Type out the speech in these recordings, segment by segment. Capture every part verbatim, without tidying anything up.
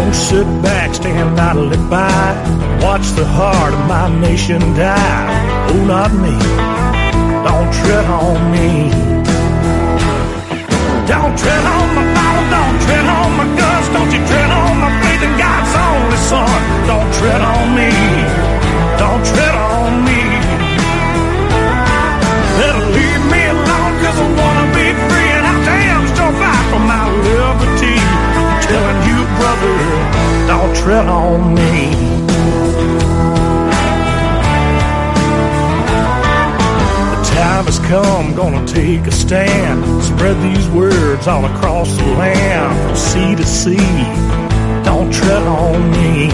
Don't sit back, stand idly by, watch the heart of my nation die. Oh, not me. Don't tread on me. Don't tread on my Bible, don't tread on my guns, don't you tread on my faith in God's only Son. Don't tread on me, don't tread on me. Better leave me alone, cause I wanna be free, and I damn sure fight for my liberty. I'm telling you, brother, don't tread on me. Time has come, gonna take a stand, spread these words all across the land, from sea to sea. Don't tread on me.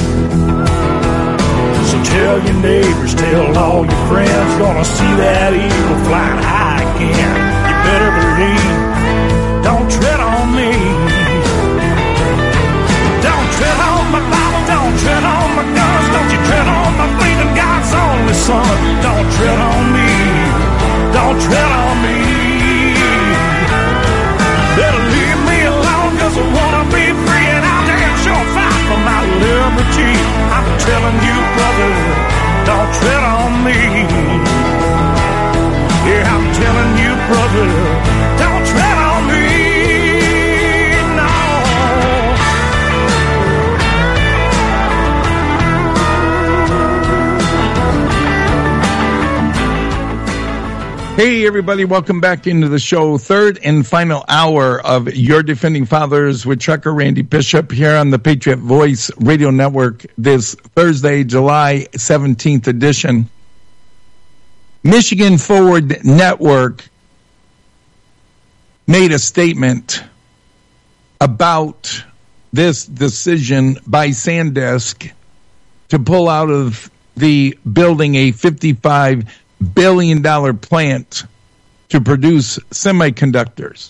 So tell your neighbors, tell all your friends, gonna see that eagle flying high again. You better believe, don't tread on me. Don't tread on my Bible, don't tread on my guns, don't you tread on my faith in God's only Son. Don't tread on me. Don't tread on me. Better leave me alone, cause I wanna be free, and I'll damn sure fight for my liberty. I'm telling you, brother, don't tread on me. Yeah, I'm telling you, brother, don't tread on me. No. Hey, everybody, welcome back into the show. Third and final hour of Your Defending Fathers with Trucker Randy Bishop here on the Patriot Voice Radio Network this Thursday, July seventeenth edition. Michigan Forward Network made a statement about this decision by SanDisk to pull out of the building a fifty-five billion dollar plant to produce semiconductors.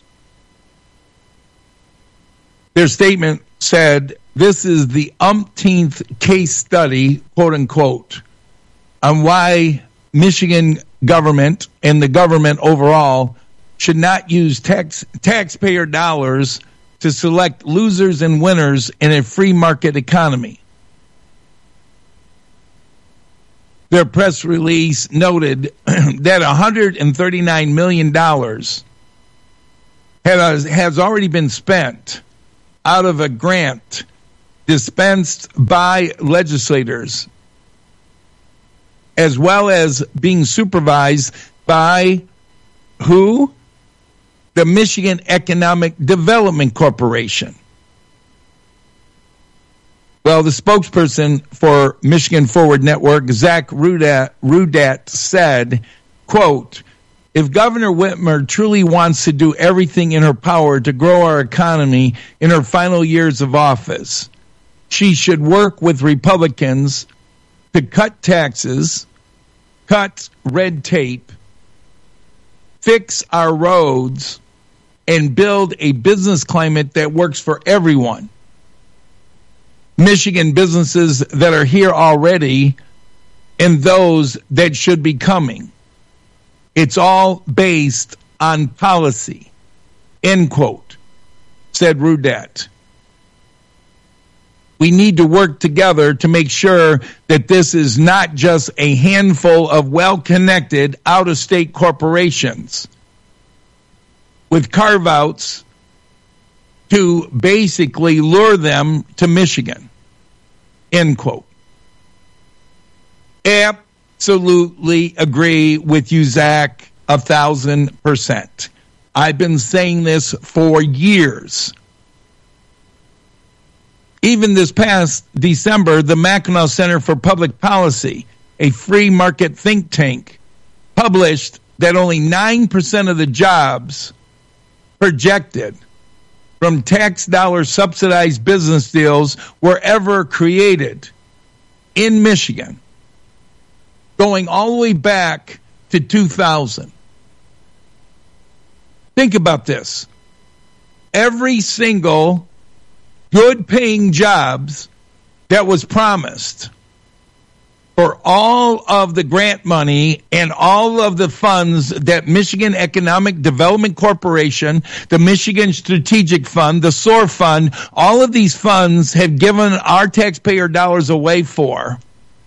Their statement said, this is the umpteenth case study, quote unquote, on why Michigan government and the government overall should not use tax taxpayer dollars to select losers and winners in a free market economy. Their press release noted that one hundred thirty-nine million dollars has, has already been spent out of a grant dispensed by legislators, as well as being supervised by who? The Michigan Economic Development Corporation. Well, the spokesperson for Michigan Forward Network, Zach Rudat, Rudat said, quote, if Governor Whitmer truly wants to do everything in her power to grow our economy in her final years of office, she should work with Republicans to cut taxes, cut red tape, fix our roads, and build a business climate that works for everyone. Michigan businesses that are here already and those that should be coming. It's all based on policy, end quote, said Rudat. We need to work together to make sure that this is not just a handful of well-connected out-of-state corporations with carve-outs to basically lure them to Michigan, end quote. Absolutely agree with you, Zach, a thousand percent. I've been saying this for years. Even this past December, the Mackinac Center for Public Policy, a free market think tank, published that only nine percent of the jobs projected from tax dollar subsidized business deals were ever created in Michigan, going all the way back to two thousand. Think about this. Every single good paying jobs that was promised for all of the grant money and all of the funds that Michigan Economic Development Corporation, the Michigan Strategic Fund, the S O A R Fund, all of these funds have given our taxpayer dollars away for.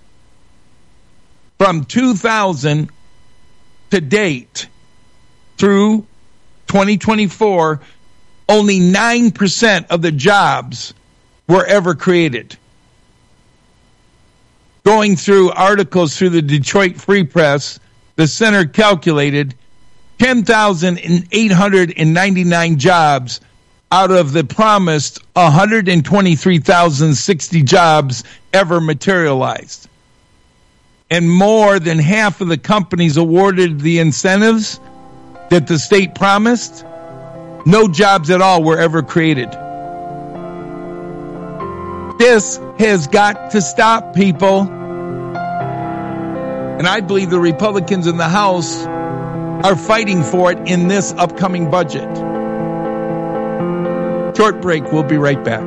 From two thousand to date through twenty twenty-four, only nine percent of the jobs were ever created. Going through articles through the Detroit Free Press, the center calculated ten thousand eight hundred ninety-nine jobs out of the promised one hundred twenty-three thousand sixty jobs ever materialized. And more than half of the companies awarded the incentives that the state promised, no jobs at all were ever created. This has got to stop, people. And I believe the Republicans in the House are fighting for it in this upcoming budget. Short break. We'll be right back.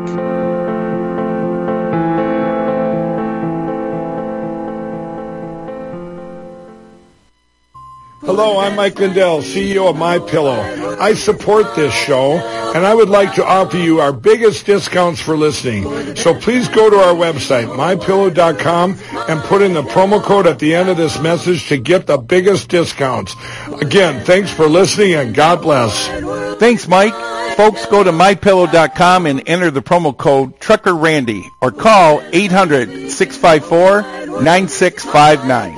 Hello, I'm Mike Lindell, C E O of MyPillow. I support this show, and I would like to offer you our biggest discounts for listening. So please go to our website, my pillow dot com, and put in the promo code at the end of this message to get the biggest discounts. Again, thanks for listening, and God bless. Thanks, Mike. Folks, go to my pillow dot com and enter the promo code Trucker Randy, or call eight hundred, six five four, nine six five nine.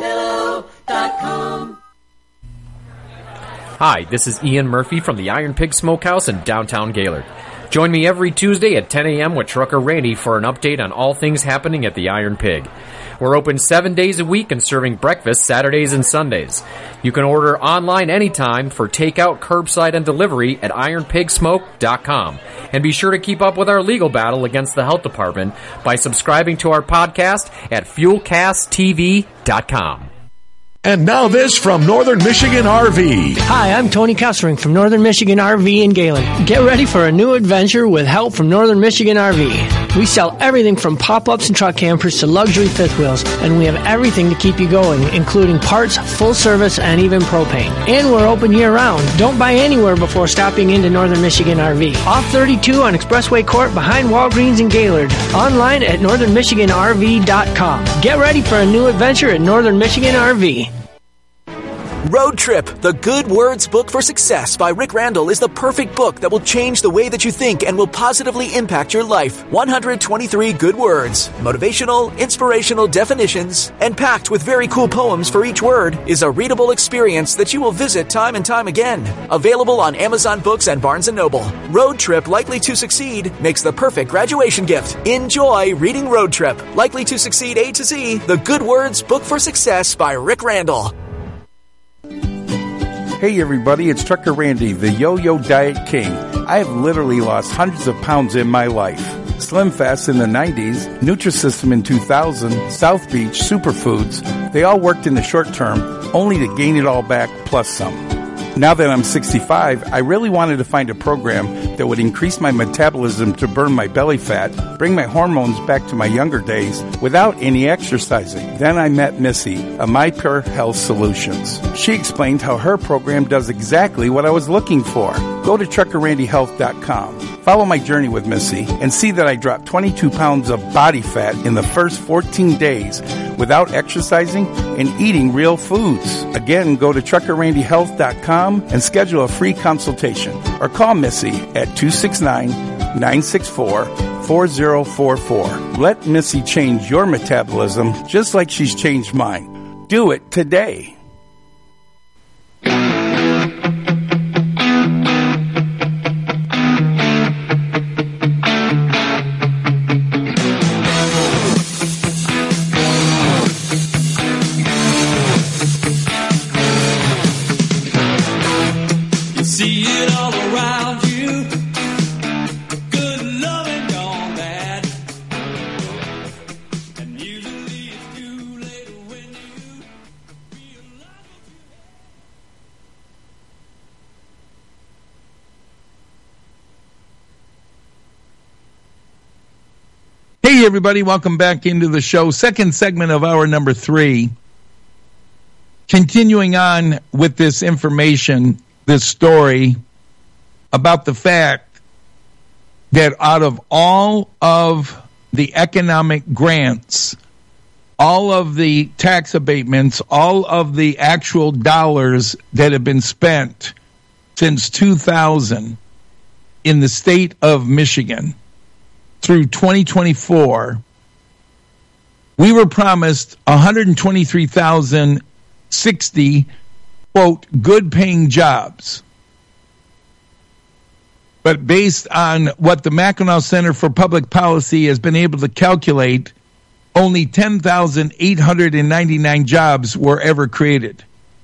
Hi, this is Ian Murphy from the Iron Pig Smokehouse in downtown Gaylord. Join me every Tuesday at ten a.m. with Trucker Randy for an update on all things happening at the Iron Pig. We're open seven days a week and serving breakfast Saturdays and Sundays. You can order online anytime for takeout, curbside, and delivery at iron pig smoke dot com. And be sure to keep up with our legal battle against the health department by subscribing to our podcast at fuel cast t v dot com. And now this from Northern Michigan R V. Hi, I'm Tony Kessering from Northern Michigan R V in Gaylord. Get ready for a new adventure with help from Northern Michigan R V. We sell everything from pop-ups and truck campers to luxury fifth wheels, and we have everything to keep you going, including parts, full service, and even propane. And we're open year-round. Don't buy anywhere before stopping into Northern Michigan R V. Off thirty-two on Expressway Court behind Walgreens in Gaylord. Online at northern michigan r v dot com. Get ready for a new adventure at Northern Michigan R V. Road Trip, the Good Words Book for Success by Rick Randall is the perfect book that will change the way that you think and will positively impact your life. one hundred twenty-three good words, motivational, inspirational definitions, and packed with very cool poems for each word is a readable experience that you will visit time and time again. Available on Amazon Books and Barnes and Noble. Road Trip, Likely to Succeed makes the perfect graduation gift. Enjoy reading Road Trip, Likely to Succeed A to Z, the Good Words Book for Success by Rick Randall. Hey everybody, it's Trucker Randy, the Yo-Yo Diet King. I have literally lost hundreds of pounds in my life. Slim Fast in the nineties, Nutrisystem in two thousand, South Beach, Superfoods, they all worked in the short term, only to gain it all back plus some. Now that I'm sixty-five, I really wanted to find a program that would increase my metabolism to burn my belly fat, bring my hormones back to my younger days without any exercising. Then I met Missy, of My Pure Health Solutions. She explained how her program does exactly what I was looking for. Go to trucker randy health dot com. Follow my journey with Missy and see that I dropped twenty-two pounds of body fat in the first fourteen days without exercising and eating real foods. Again, go to trucker randy health dot com and schedule a free consultation or call Missy at two six nine, nine six four, four zero four four. Let Missy change your metabolism just like she's changed mine. Do it today. Hey, everybody, welcome back into the show. Second segment of hour number three. Continuing on with this information, this story about the fact that out of all of the economic grants, all of the tax abatements, all of the actual dollars that have been spent since two thousand in the state of Michigan through twenty twenty-four, we were promised one hundred twenty-three thousand sixty, quote, good-paying jobs. But based on what the Mackinac Center for Public Policy has been able to calculate, only ten thousand eight hundred ninety-nine jobs were ever created.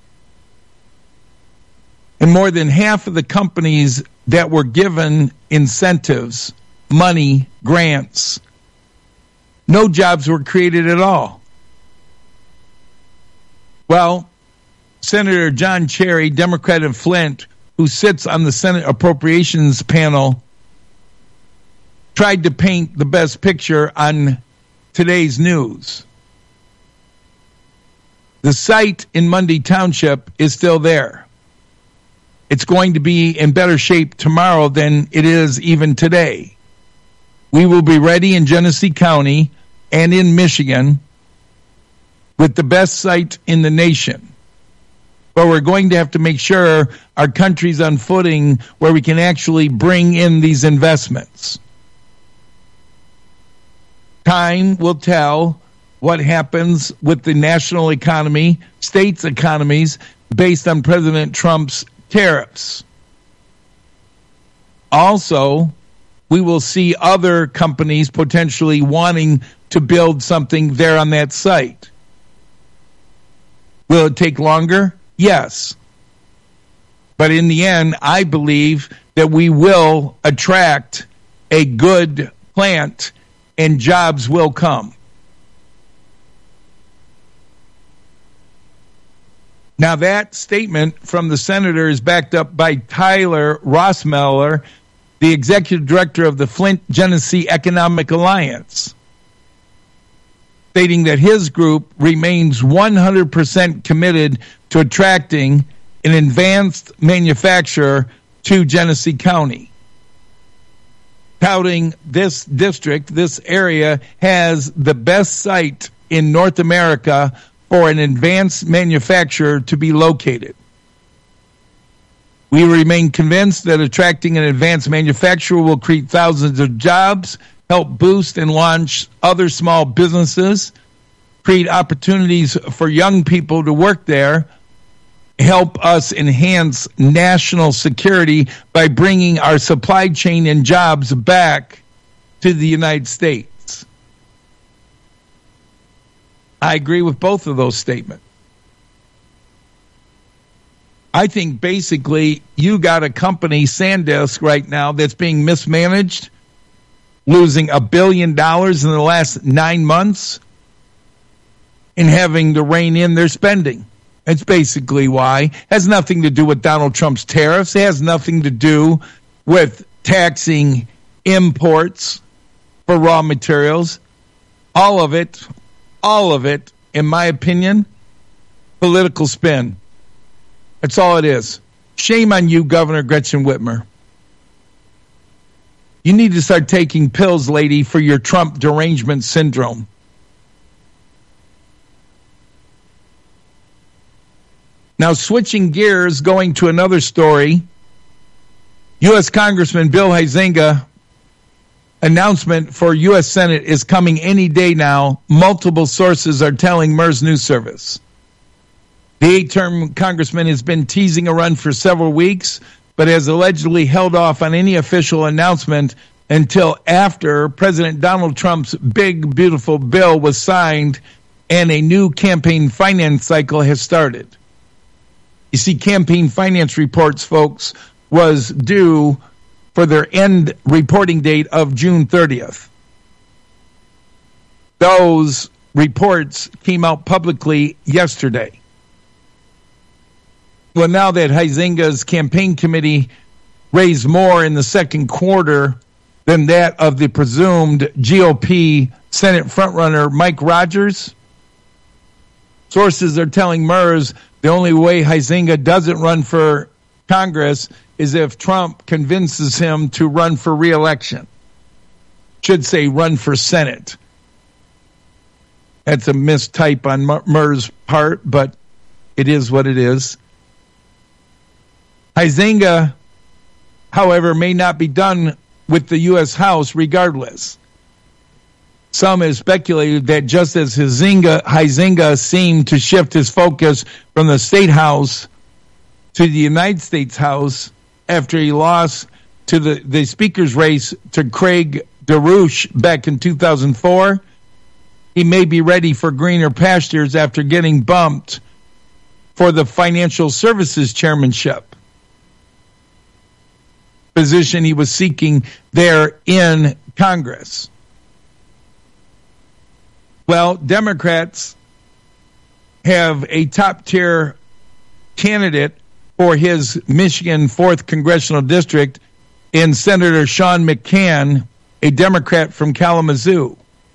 And more than half of the companies that were given incentives, money, grants, no jobs were created at all. Well, Senator John Cherry, Democrat of Flint, who sits on the Senate Appropriations panel, tried to paint the best picture on today's news. The site in Mundy Township is still there. It's going to be in better shape tomorrow than it is even today. We will be ready in Genesee County and in Michigan with the best site in the nation. But we're going to have to make sure our country's on footing where we can actually bring in these investments. Time will tell what happens with the national economy, states' economies, based on President Trump's tariffs. Also, we will see other companies potentially wanting to build something there on that site. Will it take longer? Yes. But in the end, I believe that we will attract a good plant and jobs will come. Now, that statement from the senator is backed up by Tyler Rossmeller, the executive director of the Flint Genesee Economic Alliance, stating that his group remains one hundred percent committed to attracting an advanced manufacturer to Genesee County, touting this district, this area, has the best site in North America for an advanced manufacturer to be located. We remain convinced that attracting an advanced manufacturer will create thousands of jobs, help boost and launch other small businesses, create opportunities for young people to work there, help us enhance national security by bringing our supply chain and jobs back to the United States. I agree with both of those statements. I think basically you got a company, SanDisk, right now that's being mismanaged, losing a billion dollars in the last nine months and having to rein in their spending. That's basically why. It has nothing to do with Donald Trump's tariffs. It has nothing to do with taxing imports for raw materials. All of it, all of it, in my opinion, political spin. That's all it is. Shame on you, Governor Gretchen Whitmer. You need to start taking pills, lady, for your Trump derangement syndrome. Now, switching gears, going to another story, U S Congressman Bill Huizenga announcement for U S Senate is coming any day now. Multiple sources are telling MERS News Service. The eight-term congressman has been teasing a run for several weeks, but has allegedly held off on any official announcement until after President Donald Trump's big, beautiful bill was signed and a new campaign finance cycle has started. You see, campaign finance reports, folks, was due for their end reporting date of June thirtieth. Those reports came out publicly yesterday. Well, now that Huizenga's campaign committee raised more in the second quarter than that of the presumed G O P Senate frontrunner Mike Rogers? Sources are telling Merz the only way Huizenga doesn't run for Congress is if Trump convinces him to run for re-election. Should say run for Senate. That's a mistype on Merz's part, but it is what it is. Huizenga, however, may not be done with the U S House regardless. Some have speculated that just as Huizenga, Huizenga seemed to shift his focus from the State House to the United States House after he lost to the, the Speaker's race to Craig DeRouche back in two thousand four, he may be ready for greener pastures after getting bumped for the Financial Services Chairmanship position he was seeking there in Congress. Well, Democrats have a top-tier candidate for his Michigan fourth Congressional District in Senator Sean McCann, a Democrat from Kalamazoo.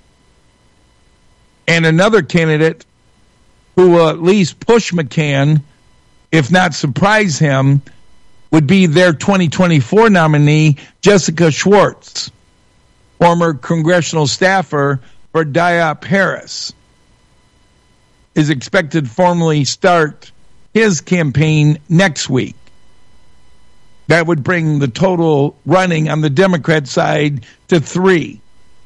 And another candidate who will at least push McCann, if not surprise him, would be their twenty twenty-four nominee, Jessica Schwartz, former congressional staffer for Diop Harris, is expected to formally start his campaign next week. That would bring the total running on the Democrat side to three.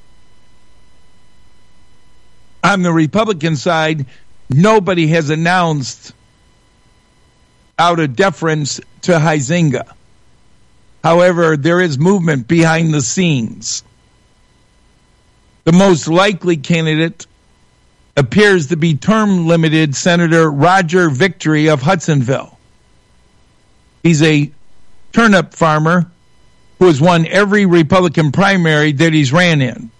On the Republican side, nobody has announced out of deference to Huizenga. However, there is movement behind the scenes. The most likely candidate appears to be term-limited Senator Roger Victory of Hudsonville. He's a turnip farmer who has won every Republican primary that he's ran in.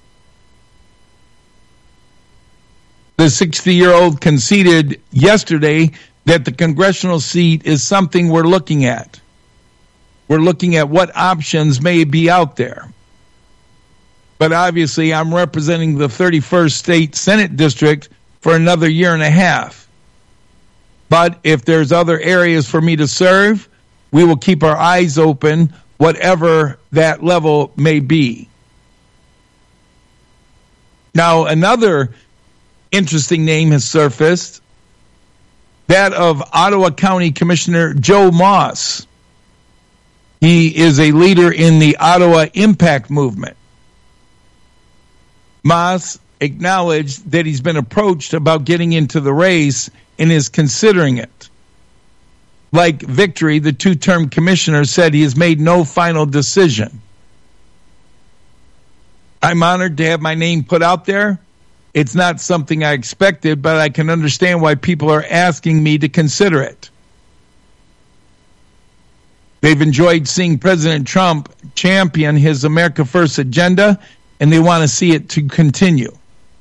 The sixty-year-old conceded yesterday that the congressional seat is something we're looking at. We're looking at what options may be out there. But obviously, I'm representing the thirty-first State Senate District for another year and a half. But if there's other areas for me to serve, we will keep our eyes open, whatever that level may be. Now, another interesting name has surfaced, that of Ottawa County Commissioner Joe Moss. He is a leader in the Ottawa Impact Movement. Moss acknowledged that he's been approached about getting into the race and is considering it. Like Victory, the two-term commissioner said he has made no final decision. I'm honored to have my name put out there. It's not something I expected, but I can understand why people are asking me to consider it. They've enjoyed seeing President Trump champion his America First agenda, and they want to see it to continue.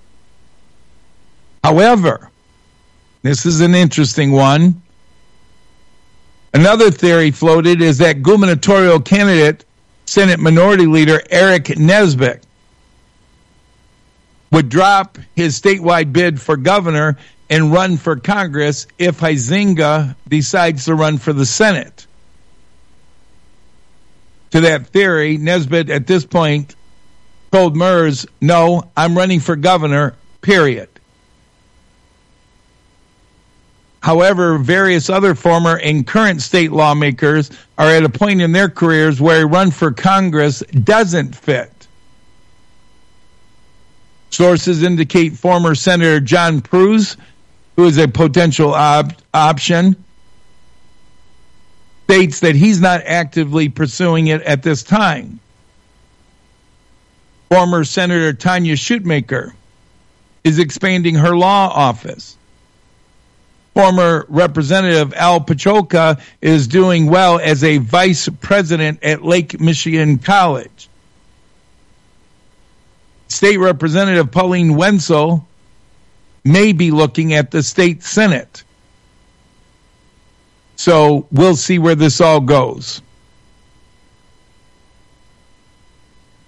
However, this is an interesting one. Another theory floated is that gubernatorial candidate, Senate Minority Leader Eric Nesbitt, would drop his statewide bid for governor and run for Congress if Huizenga decides to run for the Senate. To that theory, Nesbitt at this point told Merz, no, I'm running for governor, period. However, various other former and current state lawmakers are at a point in their careers where a run for Congress doesn't fit. Sources indicate former Senator John Pruse, who is a potential op- option, states that he's not actively pursuing it at this time. Former Senator Tanya Shootmaker is expanding her law office. Former Representative Al Pachoka is doing well as a vice president at Lake Michigan College. State Representative Pauline Wenzel may be looking at the state Senate. So we'll see where this all goes.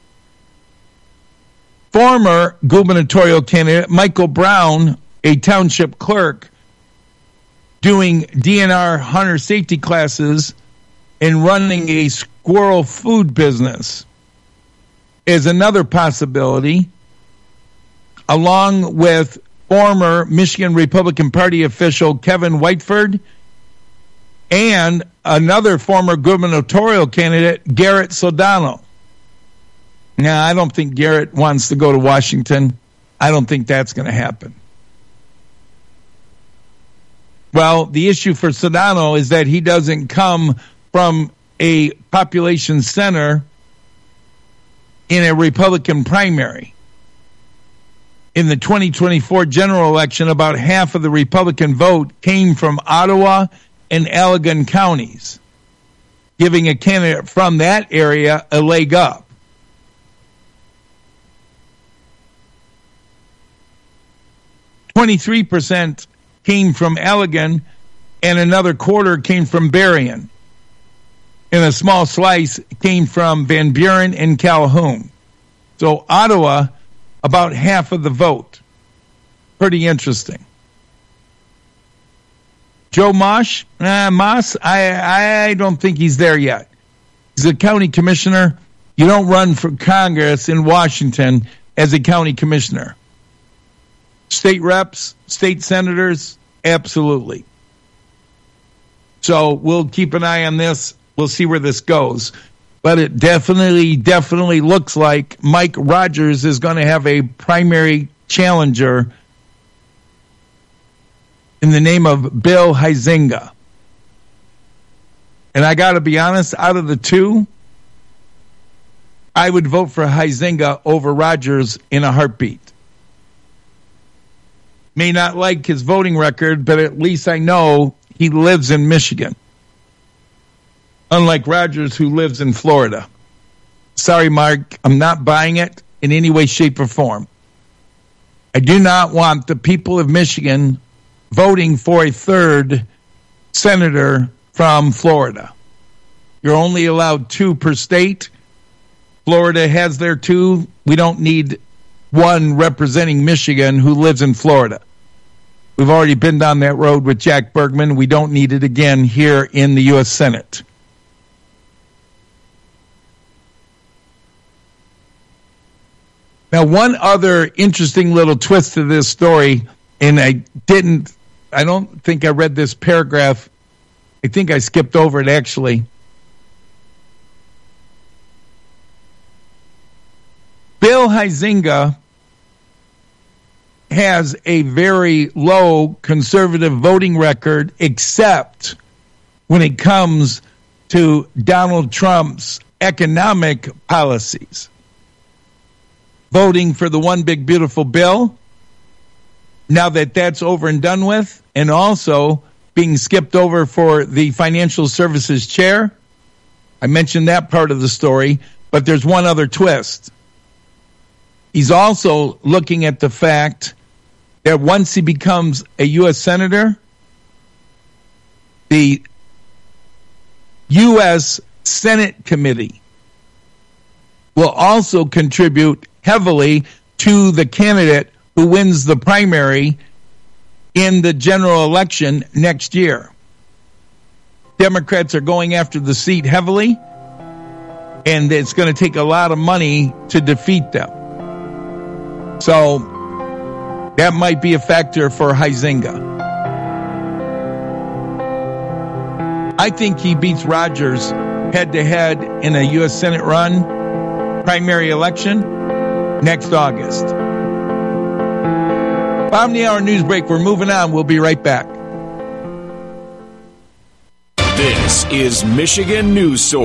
former gubernatorial candidate, Michael Brown, a township clerk, doing D N R hunter safety classes and running a squirrel food business is another possibility, along with former Michigan Republican Party official Kevin Whiteford and another former gubernatorial candidate, Garrett Sodano. Now, I don't think Garrett wants to go to Washington. I don't think that's going to happen. Well, the issue for Sodano is that he doesn't come from a population center in a Republican primary. In the twenty twenty-four general election, about half of the Republican vote came from Ottawa and Allegan counties, giving a candidate from that area a leg up. twenty-three percent came from Allegan, and another quarter came from Berrien. And a small slice came from Van Buren and Calhoun. So Ottawa, about half of the vote. Pretty interesting. Joe Mosh, uh, Moss, I, I don't think he's there yet. He's a county commissioner. You don't run for Congress in Washington as a county commissioner. State reps, state senators, absolutely. So we'll keep an eye on this. We'll see where this goes. But it definitely, definitely looks like Mike Rogers is going to have a primary challenger in the name of Bill Huizenga. And I got to be honest, out of the two, I would vote for Huizenga over Rogers in a heartbeat. May not like his voting record, but at least I know he lives in Michigan. Unlike Rogers, who lives in Florida. Sorry, Mark, I'm not buying it in any way, shape, or form. I do not want the people of Michigan voting for a third senator from Florida. You're only allowed two per state. Florida has their two. We don't need one representing Michigan who lives in Florida. We've already been down that road with Jack Bergman. We don't need it again here in the U S Senate. Now, one other interesting little twist to this story, and I didn't, I don't think I read this paragraph. I think I skipped over it, actually. Bill Huizenga has a very low conservative voting record, except when it comes to Donald Trump's economic policies. Voting for the One Big Beautiful Bill, now that that's over and done with, and also being skipped over for the Financial Services Chair. I mentioned that part of the story, but there's one other twist. He's also looking at the fact that once he becomes a U S Senator, the U S Senate Committee will also contribute heavily to the candidate who wins the primary in the general election next year. Democrats are going after the seat heavily, and it's going to take a lot of money to defeat them. So that might be a factor for Huizenga. I think he beats Rogers head-to-head in a U S Senate run, primary election, next August. Bottom of the hour news break. We're moving on. We'll be right back. This is Michigan News Source.